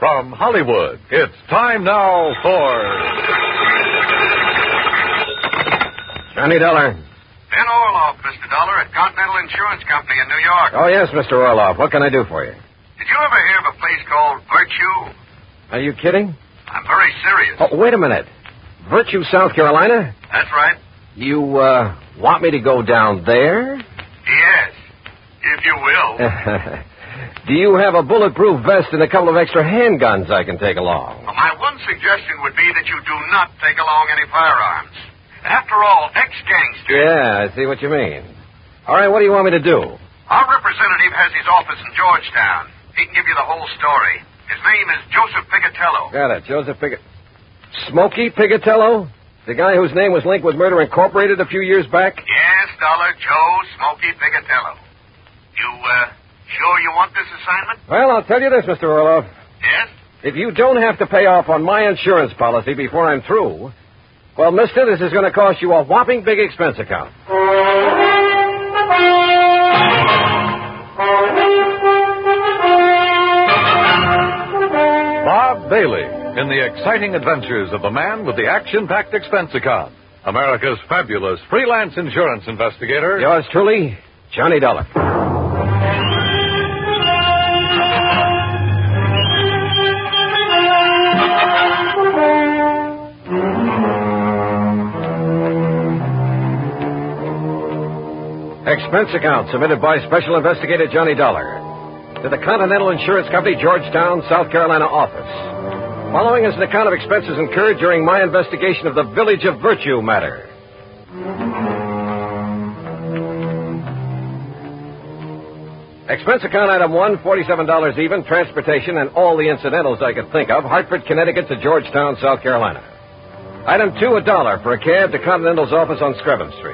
From Hollywood, it's time now for... Johnny Dollar. Ben Orloff, Mr. Dollar, at Continental Insurance Company in New York. Oh, yes, Mr. Orloff. What can I do for you? Did you ever hear of a place called Virtue? Are you kidding? I'm very serious. Oh, wait a minute. Virtue, South Carolina? That's right. You, want me to go down there? Yes, if you will. Do you have a bulletproof vest and a couple of extra handguns I can take along? Well, my one suggestion would be that you do not take along any firearms. After all, ex-gangsters... Yeah, I see what you mean. All right, what do you want me to do? Our representative has his office in Georgetown. He can give you the whole story. His name is Joseph Pigatello. Got it, Joseph Smokey Pigatello? The guy whose name was linked with Murder Incorporated a few years back? Yes, Dollar, Joe Smokey Pigatello. You, sure you want this assignment? Well, I'll tell you this, Mr. Orloff. Yes? If you don't have to pay off on my insurance policy before I'm through, well, mister, this is going to cost you a whopping big expense account. Bob Bailey in the exciting adventures of the man with the action-packed expense account. America's fabulous freelance insurance investigator. Yours truly, Johnny Dollar. Expense account submitted by Special Investigator Johnny Dollar to the Continental Insurance Company, Georgetown, South Carolina office. Following is an account of expenses incurred during my investigation of the Village of Virtue matter. Expense account item 1, $47 even, transportation and all the incidentals I could think of, Hartford, Connecticut to Georgetown, South Carolina. Item 2, $1 for a cab to Continental's office on Screven Street.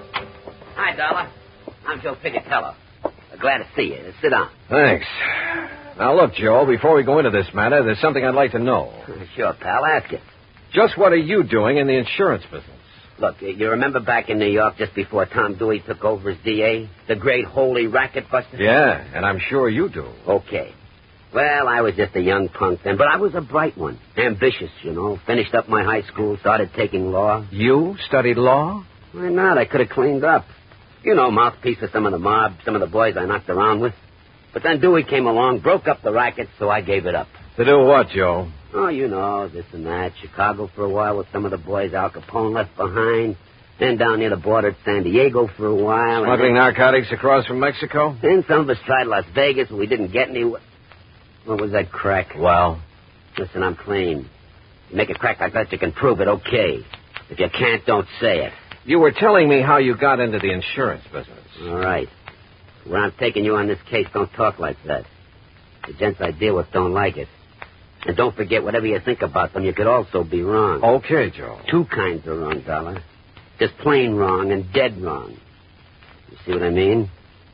Hi, Dollar. I'm Joe Pigatello. Glad to see you. Sit down. Thanks. Now, look, Joe, before we go into this matter, there's something I'd like to know. Sure, pal. Ask it. Just what are you doing in the insurance business? Look, you remember back in New York just before Tom Dewey took over as DA? The great holy racket buster? Yeah, and I'm sure you do. Okay. Well, I was just a young punk then, but I was a bright one. Ambitious, you know. Finished up my high school, started taking law. You studied law? Why not? I could have cleaned up. You know, mouthpiece of some of the mob, some of the boys I knocked around with. But then Dewey came along, broke up the racket, so I gave it up. To do what, Joe? Oh, you know, this and that. Chicago for a while with some of the boys Al Capone left behind. Then down near the border at San Diego for a while. Smuggling narcotics across from Mexico? Then some of us tried Las Vegas, and we didn't get anywhere. What was that crack? Well? Listen, I'm clean. You make a crack like that, you can prove it, okay. If you can't, don't say it. You were telling me how you got into the insurance business. All right. When I'm taking you on this case, don't talk like that. The gents I deal with don't like it. And don't forget, whatever you think about them, you could also be wrong. Okay, Joe. Two kinds of wrong, Dollar. Just plain wrong and dead wrong. You see what I mean?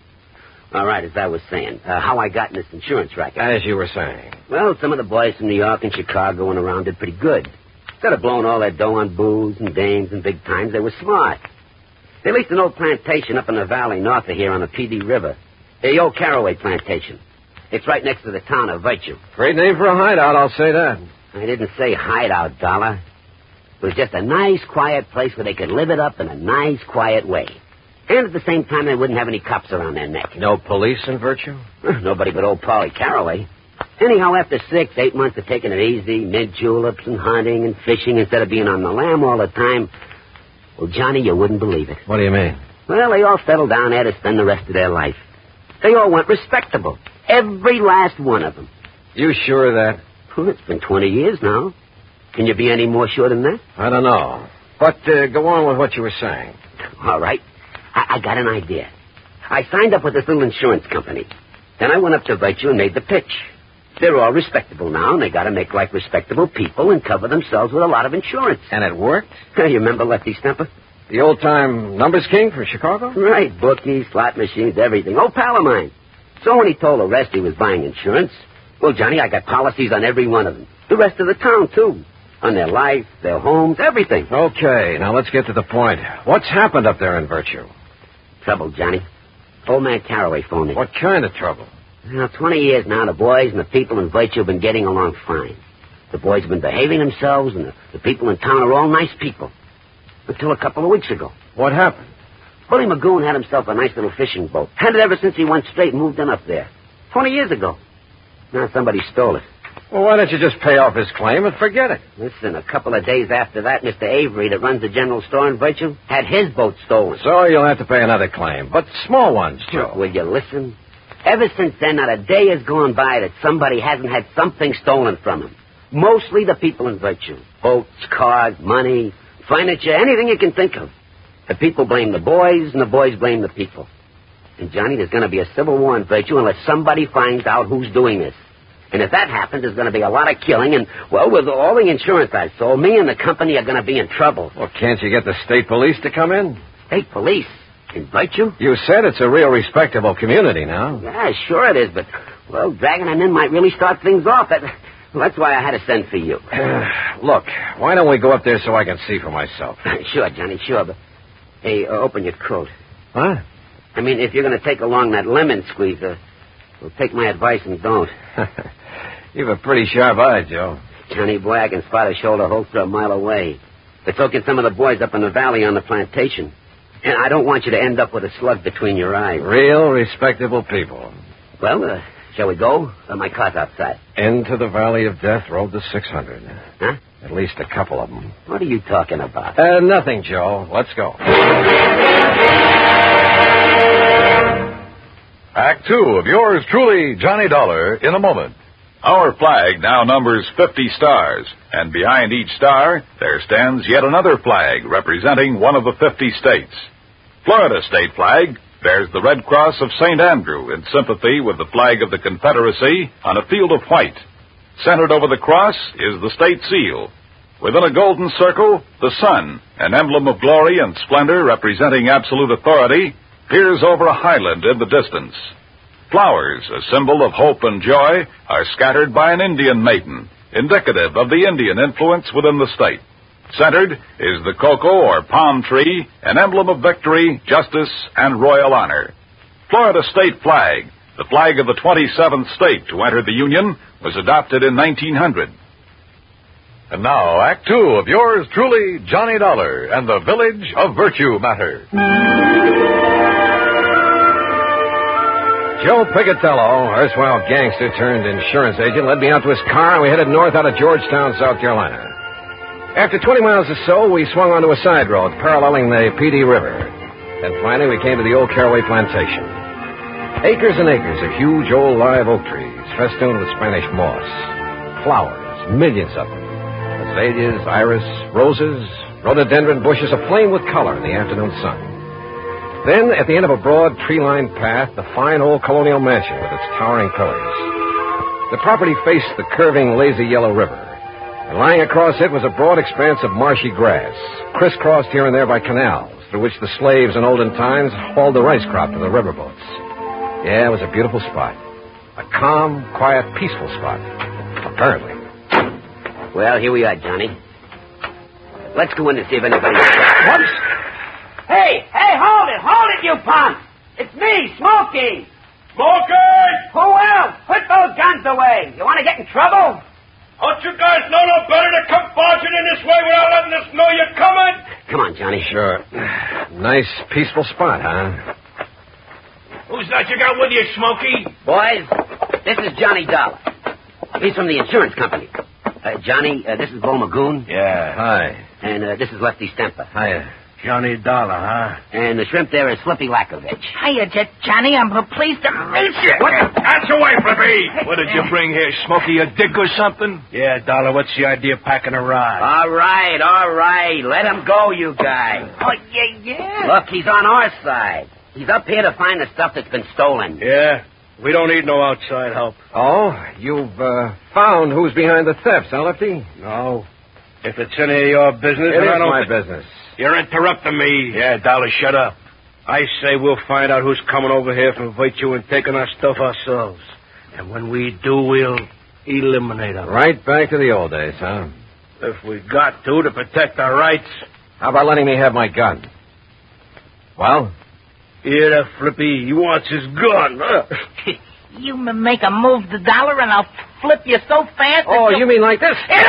All right, as I was saying, how I got in this insurance racket. As you were saying. Well, some of the boys from New York and Chicago and around did pretty good. Instead of blowing all their dough on booze and dames and big times, they were smart. They leased an old plantation up in the valley north of here on the PD River. The old Caraway Plantation. It's right next to the town of Virtue. Great name for a hideout, I'll say that. I didn't say hideout, Dollar. It was just a nice, quiet place where they could live it up in a nice, quiet way. And at the same time, they wouldn't have any cops around their neck. No police in Virtue? Nobody but old Polly Caraway. Anyhow, after 6, 8 months of taking it easy, mint juleps and hunting and fishing instead of being on the lam all the time, well, Johnny, you wouldn't believe it. What do you mean? Well, they all settled down there to spend the rest of their life. They all went respectable. Every last one of them. You sure of that? Well, it's been 20 years now. Can you be any more sure than that? I don't know. But go on with what you were saying. All right. I got an idea. I signed up with this little insurance company. Then I went up to Virtue and made the pitch. They're all respectable now, and they got to make like respectable people and cover themselves with a lot of insurance. And it worked? You remember Lefty Stemper? The old-time numbers king from Chicago? Right, bookies, slot machines, everything. Old pal of mine. So when he told the rest he was buying insurance, well, Johnny, I got policies on every one of them. The rest of the town, too. On their life, their homes, everything. Okay, now let's get to the point. What's happened up there in Virtue? Trouble, Johnny. Old man Caraway phoned me. What kind of trouble? Now, 20 years now, the boys and the people in Virtue have been getting along fine. The boys have been behaving themselves, and the people in town are all nice people. Until a couple of weeks ago. What happened? Bully Magoon had himself a nice little fishing boat. Had it ever since he went straight and moved in up there. 20 years ago. Now somebody stole it. Well, why don't you just pay off his claim and forget it? Listen, a couple of days after that, Mr. Avery, that runs the general store in Virtue, had his boat stolen. So you'll have to pay another claim. But small ones, Joe. Will you listen? Ever since then, not a day has gone by that somebody hasn't had something stolen from him. Mostly the people in Virtue. Boats, cars, money, furniture, anything you can think of. The people blame the boys, and the boys blame the people. And, Johnny, there's going to be a civil war in Virtue unless somebody finds out who's doing this. And if that happens, there's going to be a lot of killing, and, well, with all the insurance I've sold, me and the company are going to be in trouble. Well, can't you get the state police to come in? State police? In Virtue? You said it's a real respectable community now. Yeah, sure it is, but, well, dragging them in might really start things off. That's why I had to send for you. Look, why don't we go up there so I can see for myself? Sure, Johnny, sure, but, hey, open your coat. What? I mean, if you're going to take along that lemon squeezer, well, take my advice and don't. You've a pretty sharp eye, Joe. Johnny, boy, I can spot a shoulder holster a mile away. But so can some of the boys up in the valley on the plantation. And I don't want you to end up with a slug between your eyes. Real respectable people. Well, shall we go? My car's outside. Into the Valley of Death, Road to 600. Huh? At least a couple of them. What are you talking about? Nothing, Joe. Let's go. Act 2 of yours truly, Johnny Dollar, in a moment. Our flag now numbers 50 stars, and behind each star there stands yet another flag representing one of the 50 states. Florida state flag bears the Red Cross of St. Andrew in sympathy with the flag of the Confederacy on a field of white. Centered over the cross is the state seal. Within a golden circle, the sun, an emblem of glory and splendor representing absolute authority, peers over a highland in the distance. Flowers, a symbol of hope and joy, are scattered by an Indian maiden, indicative of the Indian influence within the state. Centered is the cocoa or palm tree, an emblem of victory, justice, and royal honor. Florida state flag, the flag of the 27th state to enter the Union, was adopted in 1900. And now, Act 2 of yours truly, Johnny Dollar, and the Village of Virtue Matter. Joe Picatello, erstwhile gangster turned insurance agent, led me out to his car, and we headed north out of Georgetown, South Carolina. After 20 miles or so, we swung onto a side road paralleling the PD River. Then finally, we came to the old Caraway Plantation. Acres and acres of huge old live oak trees, festooned with Spanish moss. Flowers, millions of them. Azaleas, iris, roses, rhododendron bushes aflame with color in the afternoon sun. Then, at the end of a broad, tree-lined path, the fine old colonial mansion with its towering pillars. The property faced the curving, lazy yellow river, and lying across it was a broad expanse of marshy grass, crisscrossed here and there by canals, through which the slaves in olden times hauled the rice crop to the riverboats. Yeah, it was a beautiful spot. A calm, quiet, peaceful spot. Apparently. Well, here we are, Johnny. Let's go in and see if anybody's... What? Hey, hold it, you punk! It's me, Smokey! Smokey! Who else? Put those guns away. You want to get in trouble? Don't you guys know no better to come barging in this way without letting us know you're coming? Come on, Johnny. Sure. Nice, peaceful spot, huh? Who's that you got with you, Smokey? Boys, this is Johnny Dollar. He's from the insurance company. Johnny, this is Bo Magoon. Yeah. Hi. And this is Lefty Stemper. Hiya. Johnny Dollar, huh? And the shrimp there is Flippy Lakovich. Hiya, Johnny. I'm pleased to meet you. What? That's away, Flippy! What did you bring here, Smokey? A dig or something? Yeah, Dollar, what's the idea of packing a ride? All right. Let him go, you guys. Oh, yeah. Look, he's on our side. He's up here to find the stuff that's been stolen. Yeah? We don't need no outside help. Oh, you've found who's behind the thefts, huh, Lefty? No. If it's any of your business... It is my business. You're interrupting me. Yeah, Dollar, shut up. I say we'll find out who's coming over here from Virtue and taking our stuff ourselves. And when we do, we'll eliminate them. Right back to the old days, huh? If we got to protect our rights. How about letting me have my gun? Well? Yeah, that Flippy, he wants his gun. You make a move the dollar and I'll flip you so fast. Oh, you mean like this? Hey,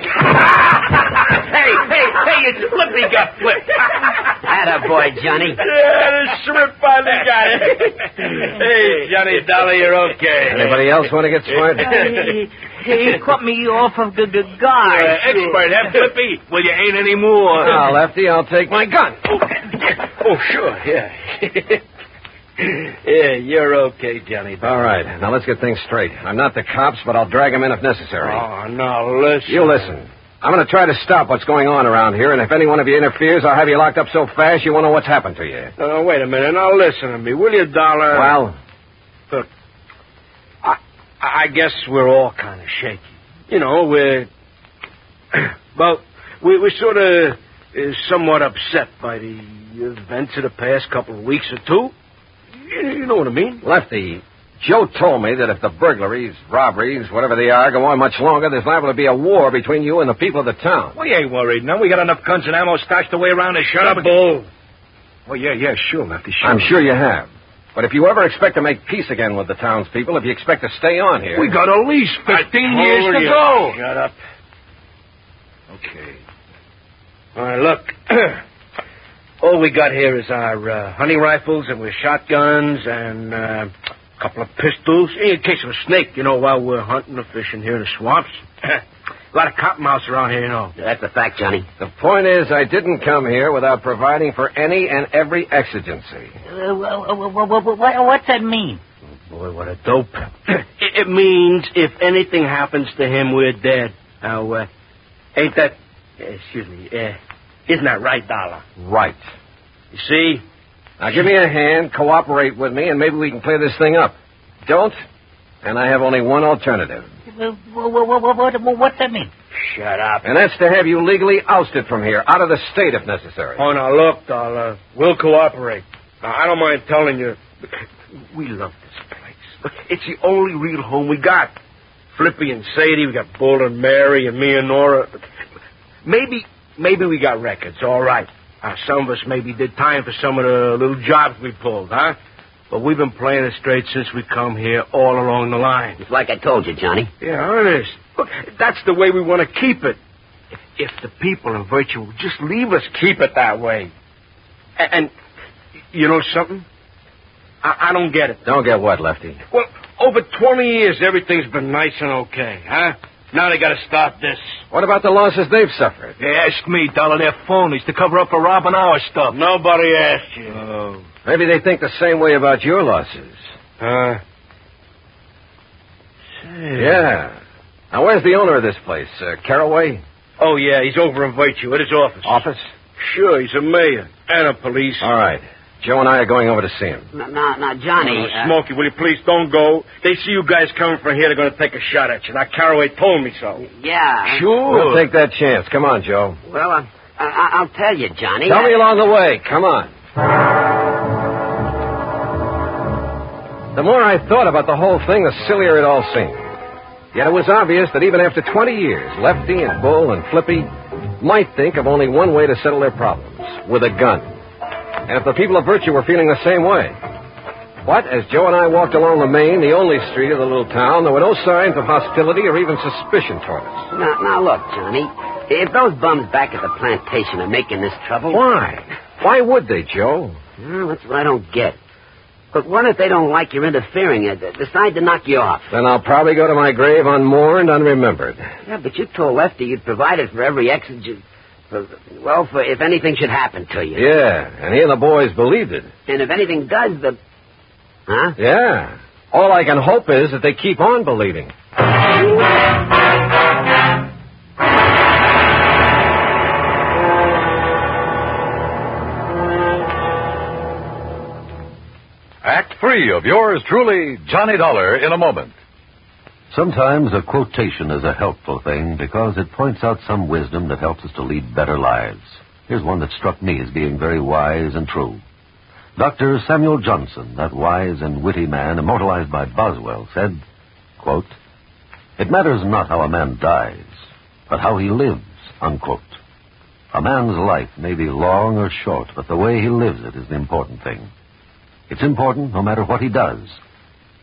it's Flippy got flipped. Attaboy, Johnny. Yeah, the shrimp finally got it. Hey, Johnny Dollar, you're okay. Anybody else want to get smart? He cut me off of the guard. Expert, huh, Flippy? Well, you ain't anymore. Now, Lefty, I'll take my gun. Oh, sure, yeah. Yeah, you're okay, Johnny. All right, now let's get things straight. I'm not the cops, but I'll drag them in if necessary. Oh, no, listen. You listen. I'm going to try to stop what's going on around here, and if any one of you interferes, I'll have you locked up so fast you won't know what's happened to you. Wait a minute. Now, listen to me, will you, Dollar? Well? Look, I guess we're all kind of shaky. You know, we're sort of somewhat upset by the events of the past couple of weeks or two. You know what I mean? Lefty, Joe told me that if the burglaries, robberies, whatever they are, go on much longer, there's liable to be a war between you and the people of the town. We ain't worried, no. We got enough guns and ammo stashed away around to shut up. Bull. Oh, yeah, sure, Lefty, sure. I'm sure you have. But if you ever expect to make peace again with the townspeople, if you expect to stay on here... We got at least 15 years to go. Shut up. Okay. All right, look. All we got here is our hunting rifles and we're shotguns and a couple of pistols in case of a snake, you know, while we're hunting or fishing here in the swamps. A lot of cottonmouths around here, you know. That's a fact, Johnny. The point is, I didn't come here without providing for any and every exigency. What's that mean? Oh, boy, what a dope. It means if anything happens to him, we're dead. Now, ain't that... isn't that right, Dollar? Right. You see? Now, give me a hand, cooperate with me, and maybe we can clear this thing up. Don't, and I have only one alternative. What's that mean? Shut up. And that's to have you legally ousted from here, out of the state if necessary. Oh, now, look, Dollar, we'll cooperate. Now, I don't mind telling you, we love this place. It's the only real home we got. Flippy and Sadie, we got Bull and Mary and me and Nora. Maybe we got records, all right. Some of us maybe did time for some of the little jobs we pulled, huh? But we've been playing it straight since we come here all along the line. It's like I told you, Johnny. Yeah, honest. Look, that's the way we want to keep it. If the people in Virtue will just leave us keep it that way. And you know something? I don't get it. Don't get what, Lefty? Well, over 20 years, everything's been nice and okay, huh? Now they got to stop this. What about the losses they've suffered? Ask me, Dollar. They're phonies to cover up for robbing our stuff. Nobody asked you. Oh. Maybe they think the same way about your losses. Yeah. Now, where's the owner of this place? Caraway? Oh, yeah, he's over in Virtue at his office. Office? Sure, he's a mayor and a police. All right. Joe and I are going over to see him. Now, Johnny... Smokey, will you please don't go? They see you guys coming from here, they're going to take a shot at you. Now, Caraway told me so. Yeah. Sure. We'll take that chance. Come on, Joe. Well, I'll tell you, Johnny. Tell me along the way. Come on. The more I thought about the whole thing, the sillier it all seemed. Yet it was obvious that even after 20 years, Lefty and Bull and Flippy might think of only one way to settle their problems, with a gun. And if the people of Virtue were feeling the same way. But as Joe and I walked along the main, the only street of the little town, there were no signs of hostility or even suspicion toward us. Now, look, Johnny. If those bums back at the plantation are making this trouble... Why? Why would they, Joe? Well, that's what I don't get. But what if they don't like your interfering and decide to knock you off? Then I'll probably go to my grave unmourned, unremembered. Yeah, but you told Lefty you'd provided for every exigent... for if anything should happen to you. Yeah, and he and the boys believed it. And if anything does, Huh? Yeah. All I can hope is that they keep on believing. Act 3 of yours truly, Johnny Dollar, in a moment. Sometimes a quotation is a helpful thing because it points out some wisdom that helps us to lead better lives. Here's one that struck me as being very wise and true. Dr. Samuel Johnson, that wise and witty man immortalized by Boswell, said, quote, "It matters not how a man dies, but how he lives," unquote. A man's life may be long or short, but the way he lives it is the important thing. It's important no matter what he does.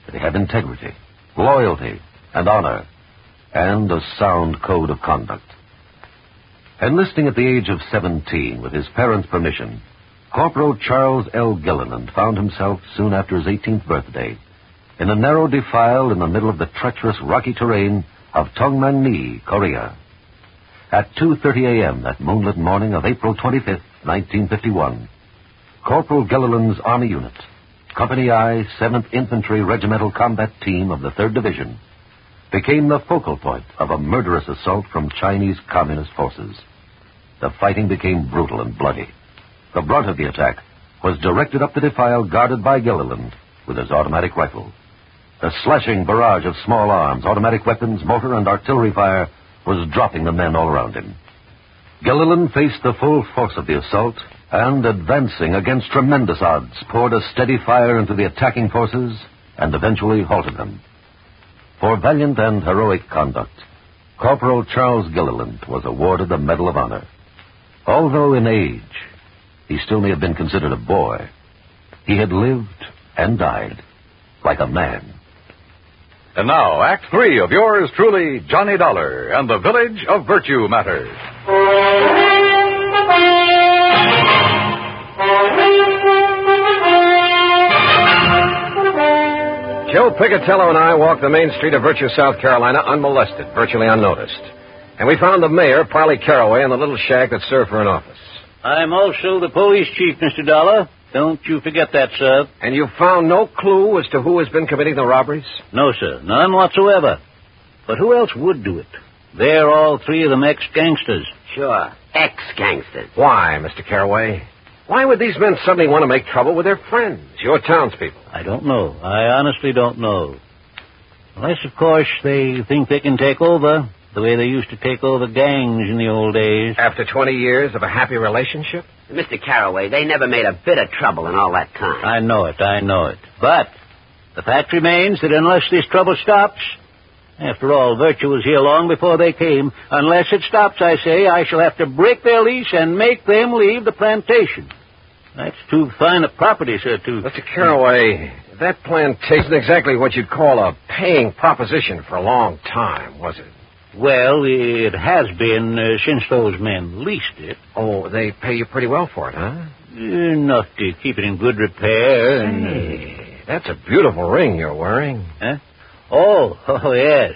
that he had integrity, loyalty, and honor, and a sound code of conduct. Enlisting at the age of 17 with his parents' permission, Corporal Charles L. Gilliland found himself, soon after his 18th birthday, in a narrow defile in the middle of the treacherous rocky terrain of Tongmangni, Korea. At 2:30 a.m. that moonlit morning of April 25th, 1951, Corporal Gilliland's Army Unit, Company I, 7th Infantry Regimental Combat Team of the 3rd Division, became the focal point of a murderous assault from Chinese Communist forces. The fighting became brutal and bloody. The brunt of the attack was directed up the defile guarded by Gilliland with his automatic rifle. The slashing barrage of small arms, automatic weapons, mortar, and artillery fire was dropping the men all around him. Gilliland faced the full force of the assault and, advancing against tremendous odds, poured a steady fire into the attacking forces and eventually halted them. For valiant and heroic conduct, Corporal Charles Gilliland was awarded the Medal of Honor. Although in age, he still may have been considered a boy, he had lived and died like a man. And now, Act 3 of yours truly, Johnny Dollar and the Village of Virtue Matters. Joe Picatello and I walked the main street of Virtue, South Carolina, unmolested, virtually unnoticed. And we found the mayor, Parley Caraway, in the little shack that served for an office. I'm also the police chief, Mr. Dollar. Don't you forget that, sir. And you found no clue as to who has been committing the robberies? No, sir. None whatsoever. But who else would do it? They're all three of them ex-gangsters. Sure. Ex-gangsters. Why, Mr. Caraway? Why would these men suddenly want to make trouble with their friends, your townspeople? I don't know. I honestly don't know. Unless, of course, they think they can take over the way they used to take over gangs in the old days. After 20 years of a happy relationship? Mr. Caraway, they never made a bit of trouble in all that time. I know it. But the fact remains that unless this trouble stops, after all, Virtue was here long before they came, unless it stops, I say, I shall have to break their lease and make them leave the plantation. That's too fine a property, sir, to... Mr. Caraway, that plantation isn't exactly what you'd call a paying proposition for a long time, was it? Well, it has been since those men leased it. Oh, they pay you pretty well for it, huh? Enough to keep it in good repair and... Hey, that's a beautiful ring you're wearing. Huh? Oh, yes.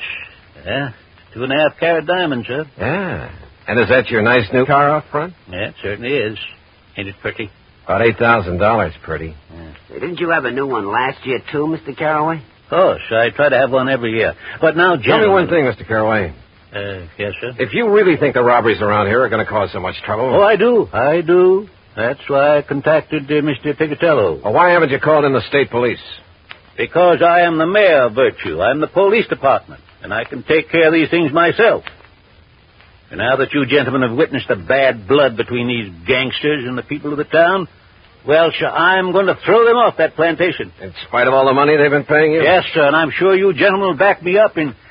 2.5 carat diamonds, sir. Yeah. And is that your nice new car out front? Yeah, it certainly is. Ain't it pretty? About $8,000 pretty. Yeah. Didn't you have a new one last year, too, Mr. Caraway? Of course. I try to have one every year. But now, Tell me one thing, Mr. Caraway. Yes, sir? If you really think the robberies around here are going to cause so much trouble... Oh, I do. That's why I contacted Mr. Picatello. Well, why haven't you called in the state police? Because I am the mayor of Virtue. I'm the police department, and I can take care of these things myself. And now that you gentlemen have witnessed the bad blood between these gangsters and the people of the town, well, sir, I'm going to throw them off that plantation. In spite of all the money they've been paying you? Yes, sir, and I'm sure you gentlemen will back me up in...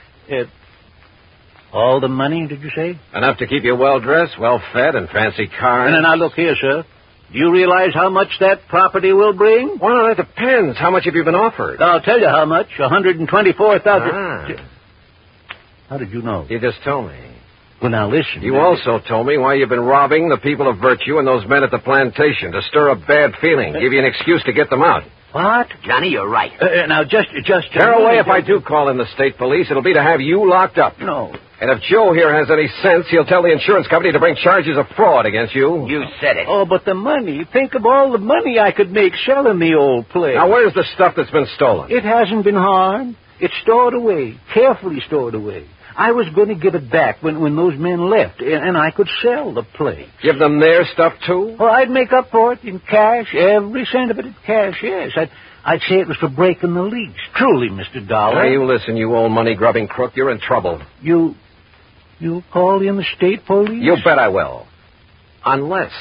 all the money, did you say? Enough to keep you well-dressed, well-fed, and fancy cars. And now, look here, sir. Do you realize how much that property will bring? Well, it depends. How much have you been offered? I'll tell you how much. $124,000. Ah. How did you know? You just told me. Well, now, listen. You also told me why you've been robbing the people of Virtue and those men at the plantation to stir up bad feeling, give you an excuse to get them out. What? Johnny, you're right. Now, just... Caraway, if I do call in the state police, it'll be to have you locked up. No. And if Joe here has any sense, he'll tell the insurance company to bring charges of fraud against you. You said it. Oh, but the money. Think of all the money I could make selling the old place. Now, where's the stuff that's been stolen? It hasn't been harmed. It's stored away, carefully stored away. I was going to give it back when those men left, and I could sell the place. Give them their stuff, too? Well, I'd make up for it in cash, every cent of it in cash, yes. I'd say it was for breaking the lease. Truly, Mr. Dollar. Now, you listen, you old money-grubbing crook. You're in trouble. You'll call in the state police? You bet I will. Unless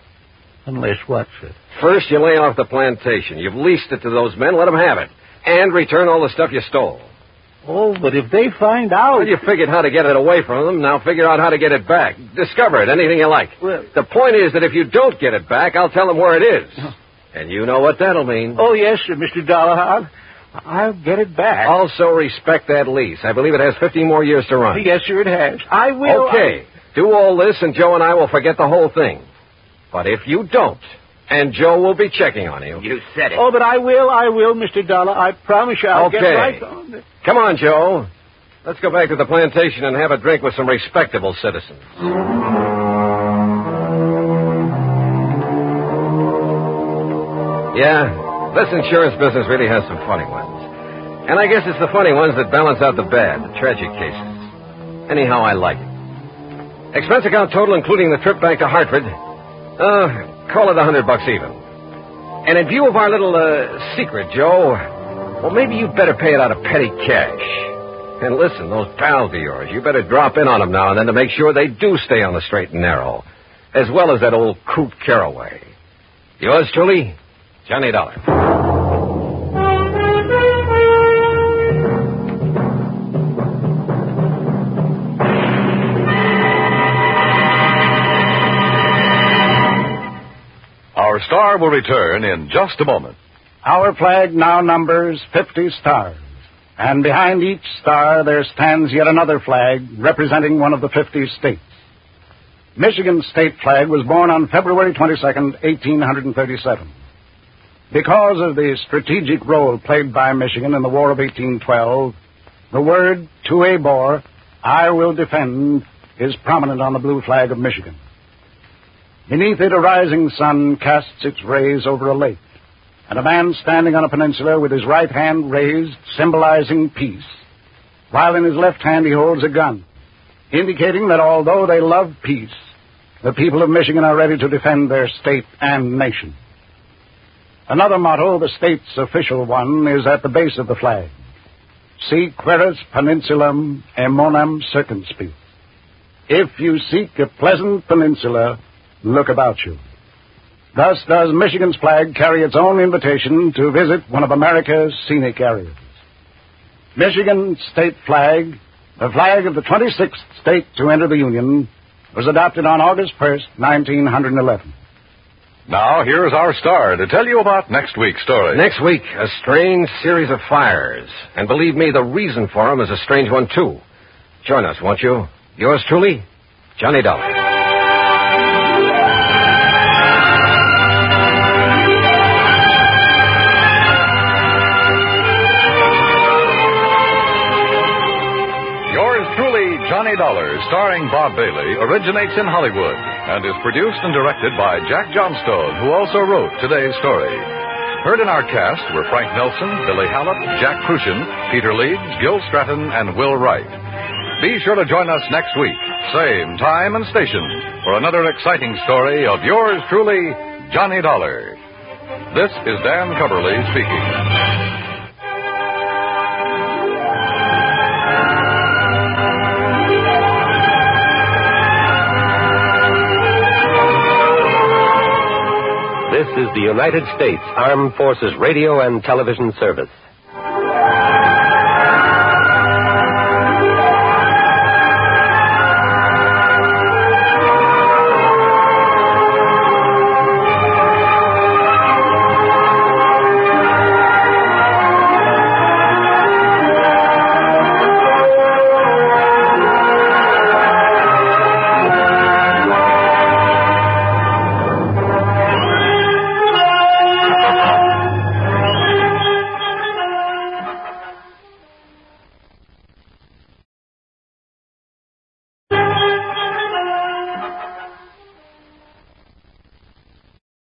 what, sir? First, you lay off the plantation. You've leased it to those men. Let them have it. And return all the stuff you stole. Oh, but if they find out... Well, you figured how to get it away from them. Now figure out how to get it back. Discover it, anything you like. Well, the point is that if you don't get it back, I'll tell them where it is. And you know what that'll mean. Oh, yes, sir, Mr. Dollar. I'll get it back. Also respect that lease. I believe it has 15 more years to run. Yes, sir, it has. I will. Okay. Do all this, and Joe and I will forget the whole thing. But if you don't, and Joe will be checking on you. You said it. Oh, but I will, Mr. Dollar. I promise you I'll get right on it. Come on, Joe. Let's go back to the plantation and have a drink with some respectable citizens. Yeah, this insurance business really has some funny ones. And I guess it's the funny ones that balance out the bad, the tragic cases. Anyhow, I like it. Expense account total, including the trip back to Hartford, call it $100 even. And in view of our little secret, Joe, well, maybe you'd better pay it out of petty cash. And listen, those pals of yours, you better drop in on them now and then to make sure they do stay on the straight and narrow, as well as that old Coop Caraway. Yours truly, Johnny Dollar. Our star will return in just a moment. Our flag now numbers 50 stars. And behind each star there stands yet another flag representing one of the 50 states. Michigan's state flag was born on February 22nd, 1837. Because of the strategic role played by Michigan in the War of 1812, the word "to a bore, I will defend" is prominent on the blue flag of Michigan. Beneath it, a rising sun casts its rays over a lake, and a man standing on a peninsula with his right hand raised, symbolizing peace, while in his left hand he holds a gun, indicating that although they love peace, the people of Michigan are ready to defend their state and nation. Another motto, the state's official one, is at the base of the flag: "Sic queris peninsulam emonam circumspice." If you seek a pleasant peninsula, look about you. Thus does Michigan's flag carry its own invitation to visit one of America's scenic areas. Michigan's state flag, the flag of the 26th state to enter the Union, was adopted on August 1st, 1911. Now, here's our star to tell you about next week's story. Next week, a strange series of fires. And believe me, the reason for them is a strange one, too. Join us, won't you? Yours truly, Johnny Dollar. Johnny Dollar, starring Bob Bailey, originates in Hollywood and is produced and directed by Jack Johnstone, who also wrote today's story. Heard in our cast were Frank Nelson, Billy Hallett, Jack Crucian, Peter Leeds, Gil Stratton, and Will Wright. Be sure to join us next week, same time and station, for another exciting story of yours truly, Johnny Dollar. This is Dan Cubberly speaking. This is the United States Armed Forces Radio and Television Service.